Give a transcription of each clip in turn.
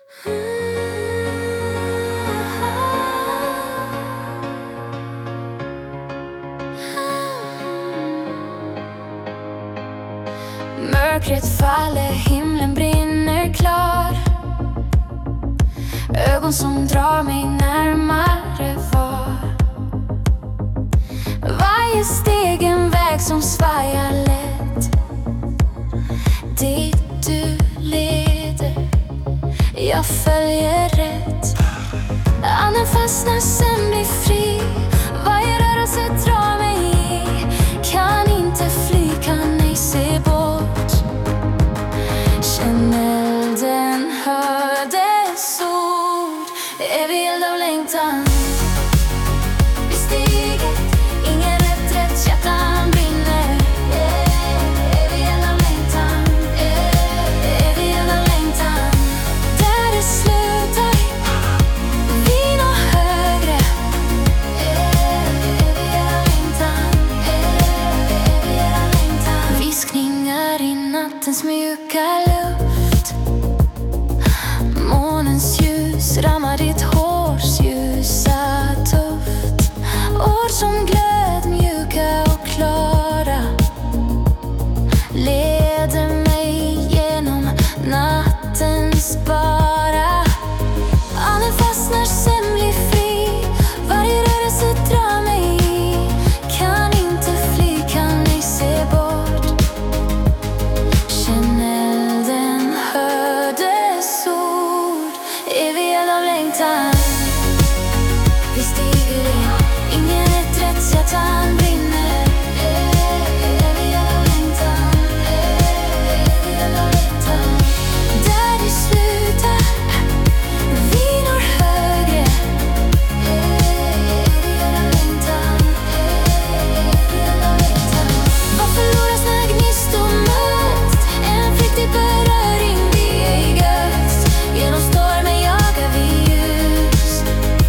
Mörkret faller, himlen brinner klar. Ögon som drar mig närmare var. Varje steg en väg som svajar lätt. Dit du leder, jag följer rätt. Anden fastnar, sen blir fri. Varje rörelse drar mig i. Kan inte fly, kan ej se bort. Känn elden, hör dess ord. Evig eld av längtan. Vi stiger, ingen reträtt, hjärtan brinner. Evig eld av längtan. Evig eld av längtan. Där det slutar, vi når högre. Evig eld av längtan. Evig eld av längtan. Viskningar i nattens mjuka luft. Månens ljus rammar ditt hårs ljusa tuft. Ord som glöd, mjuka och klara, leder mig genom nattens bara. Anden fastnar, sen blir fri. Varje rörelse drar mig i. Kan inte fly, kan ej se bort. Känn elden, hör dess ord. Evig eld av längtan. Vi stiger in, ingen reträtt, hjärtan brinner. Evig eld av längtan. Evig eld av längtan. Där det slutar, vi når högre. Evig eld av längtan. Evig eld av längtan. Vad förloras när gnistor möts? En flyktig beröring, vi ägs. Genom stormen jagar vi ljus.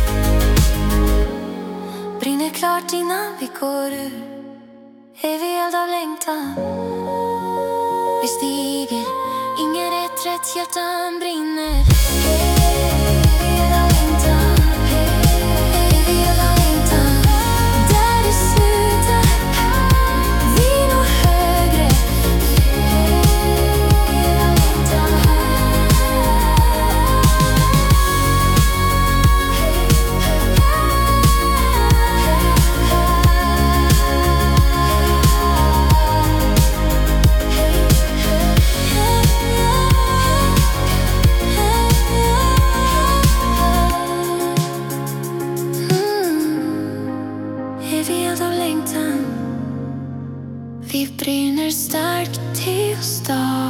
Brinner klart innan vi går ur. Evig eld av längtan. Vi stiger, ingen reträtt, hjärtan brinner. Evig eld av längtan. Evig eld av längtan. Där det slutar, vi når högre. Evig eld av längtan. Evig eld av längtan. Vi brinner starkt till start.